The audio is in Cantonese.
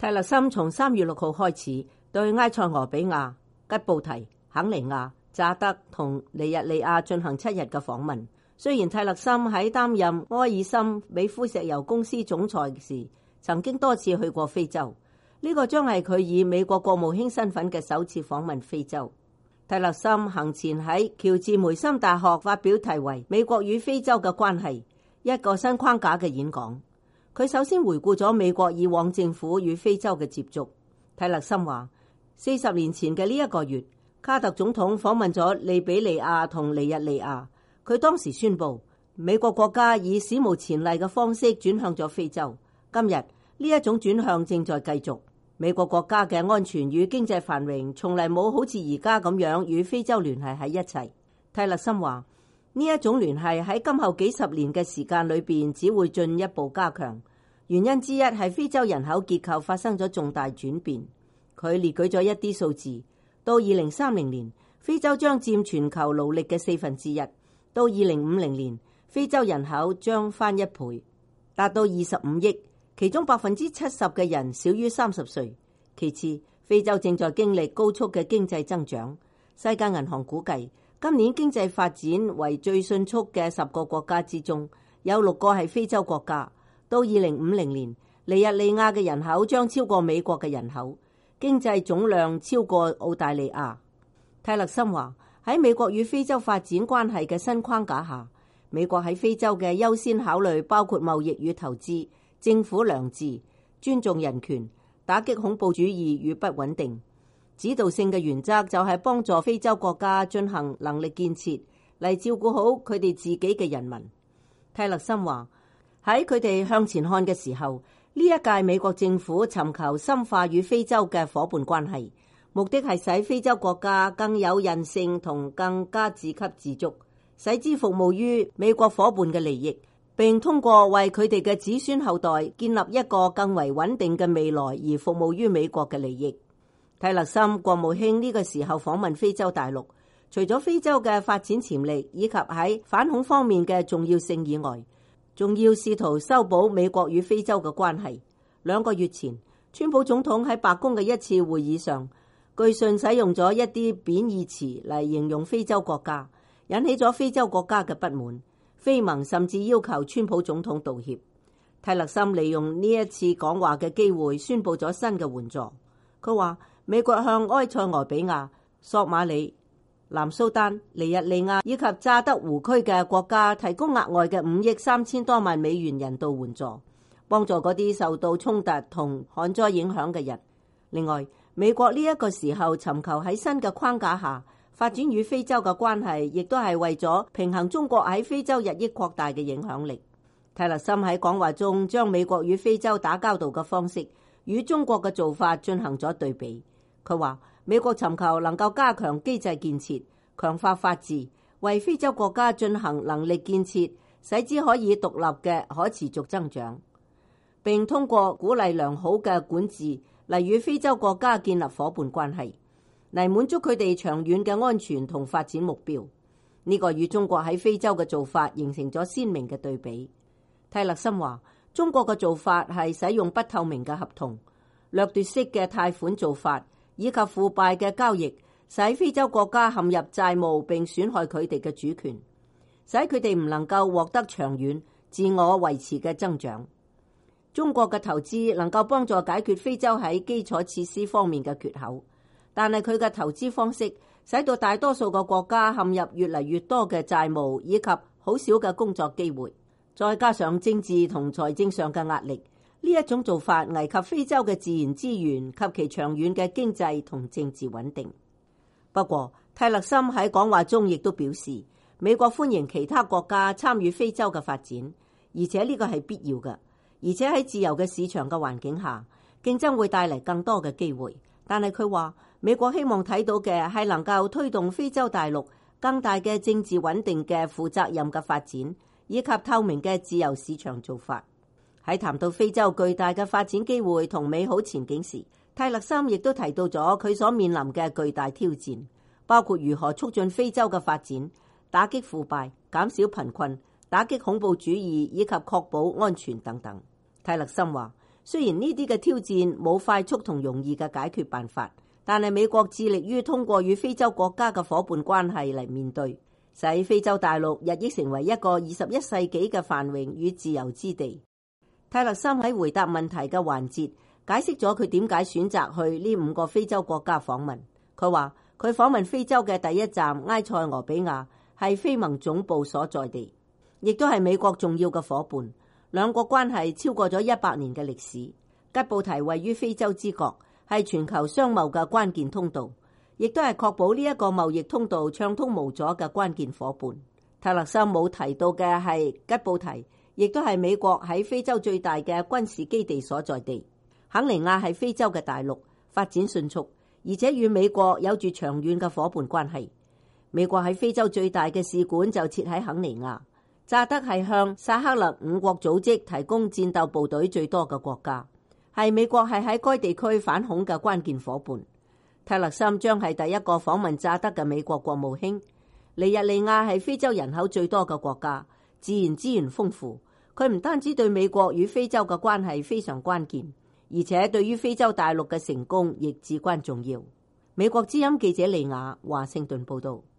蒂勒森從3月6號開始對埃塞俄比亞、吉布提、肯尼亞、乍得同尼日利亞進行7日嘅訪問。雖然蒂勒森喺擔任埃爾森美孚石油公司總裁時曾經多次去過非洲，呢個將係佢以美國國務卿身份嘅首次訪問非洲。蒂勒森行前喺喬治梅森大學發表題為《美國與非洲嘅關係：一個新框架》嘅演講。佢首先回顧咗美國以往政府與非洲嘅接觸。蒂勒森話：40年前嘅呢一個月，卡特總統訪問咗利比里亞同尼日利亞。佢當時宣布，美國國家以史無前例嘅方式轉向咗非洲。今日呢一種轉向正在繼續。美國國家嘅安全與經濟繁榮從嚟冇好似而家咁樣與非洲聯繫喺一齊。蒂勒森話：呢一種聯繫喺今後幾十年嘅時間裏邊只會進一步加強。原因之一係非洲人口結構發生咗重大轉變。佢列舉咗一啲數字，到2030年，非洲將佔全球勞力嘅1/4；到2050年，非洲人口將翻1倍，達到25億，其中70%嘅人少於30歲。其次，非洲正在經歷高速嘅經濟增長。世界銀行估計，今年經濟發展為最迅速嘅10個國家之中，有6個係非洲國家。到2050年，尼日利亞嘅人口將超過美國嘅人口，經濟總量超過澳大利亞。蒂勒森話：喺美國與非洲發展關係嘅新框架下，美國喺非洲嘅優先考慮包括貿易與投資、政府良治、尊重人權、打擊恐怖主義與不穩定。指導性嘅原則就係幫助非洲國家進行能力建設，嚟照顧好佢哋自己嘅人民。蒂勒森話：喺佢哋向前看嘅時候，呢一屆美國政府尋求深化與非洲嘅夥伴關係，目的係使非洲國家更有韌性同更加自給自足，使之服務於美國夥伴嘅利益，並通過為佢哋嘅子孫後代建立一個更為穩定嘅未來而服務於美國嘅利益。蒂勒森國務卿呢個時候訪問非洲大陸，除咗非洲嘅發展潛力以及喺反恐方面嘅重要性以外，仲要試圖修補美國與非洲嘅關係。2個月前，川普總統喺白宮嘅一次會議上，據信使用咗一啲貶義詞嚟形容非洲國家，引起咗非洲國家嘅不滿。非盟甚至要求川普總統道歉。蒂勒森利用呢一次講話嘅機會，宣布咗新嘅援助。佢話美國向埃塞俄比亞、索馬里、南蘇丹、尼日利亞以及乍得湖區嘅國家提供額外嘅5億3千多萬美元人道援助，幫助嗰啲受到衝突同旱災影響嘅人。另外，美國呢一個時候尋求喺新嘅框架下發展與非洲嘅關係，亦都係為咗平衡中國喺非洲日益擴大嘅影響力。蒂勒森喺講話中將美國與非洲打交道嘅方式與中國嘅做法進行咗對比。佢話美國尋求能夠加強機制建設，強化法治，為非洲國家進行能力建設，使之可以獨立嘅可持續增長，並通過鼓勵良好嘅管治嚟與非洲國家建立夥伴關係，嚟滿足佢哋長遠嘅安全同發展目標。呢個與中國喺非洲嘅做法形成咗鮮明嘅對比。蒂勒森話：中國嘅做法係使用不透明嘅合同、掠奪式嘅貸款做法以及腐敗嘅交易，使非洲國家陷入債務並損害佢哋嘅主權，使佢哋唔能夠獲得長遠自我維持嘅增長。中國嘅投資能夠幫助解決非洲喺基礎設施方面嘅缺口，但係佢嘅投資方式使到大多數嘅國家陷入越嚟越多嘅債務以及好少嘅工作機會，再加上政治同財政上嘅壓力，呢一種做法危及非洲嘅自然資源及其長遠嘅經濟同政治穩定。不過，蒂勒森喺講話中亦都表示，美國歡迎其他國家參與非洲嘅發展，而且呢個係必要嘅。而且喺自由嘅市場嘅環境下，競爭會帶嚟更多嘅機會。但係佢話，美國希望睇到嘅係能夠推動非洲大陸更大嘅政治穩定嘅負責任嘅發展，以及透明嘅自由市場做法。喺談到非洲巨大嘅發展機會同美好前景時，蒂勒森亦都提到咗佢所面臨嘅巨大挑戰，包括如何促進非洲嘅發展、打擊腐敗、減少貧困、打擊恐怖主義以及確保安全等等。蒂勒森話： 雖然呢啲嘅挑戰冇快速同容易嘅解決辦法，但係美國致力於通過與非洲國家嘅夥伴關係嚟面對，使非洲大陸日益成為一個21世紀嘅繁榮與自由之地。泰勒森喺回答問題嘅環節解釋咗佢點解選擇去呢5個非洲國家訪問。佢話佢訪問非洲嘅第一站埃塞俄比亞係非盟總部所在地，亦都係美國重要嘅夥伴。兩國關係超過咗100年嘅歷史。吉布提位於非洲之角，係全球商貿嘅關鍵通道，亦都係確保呢一個貿易通道暢通無阻嘅關鍵夥伴。泰勒森冇提到嘅係吉布提，亦都係美國喺非洲最大嘅軍事基地所在地。肯尼亞係非洲嘅大陸，發展迅速，而且與美國有住長遠嘅夥伴關係。美國喺非洲最大嘅使館就設喺肯尼亞。乍得係向薩赫勒5國組織提供戰鬥部隊最多嘅國家，係美國係喺該地區反恐嘅關鍵夥伴。泰勒森將係第一個訪問乍得嘅美國國務卿。尼日利亞係非洲人口最多嘅國家，自然資源豐富。佢唔單止對美國與非洲嘅關係非常關鍵，而且對於非洲大陸嘅成功亦至關重要。美國之音記者利亞華盛頓報道。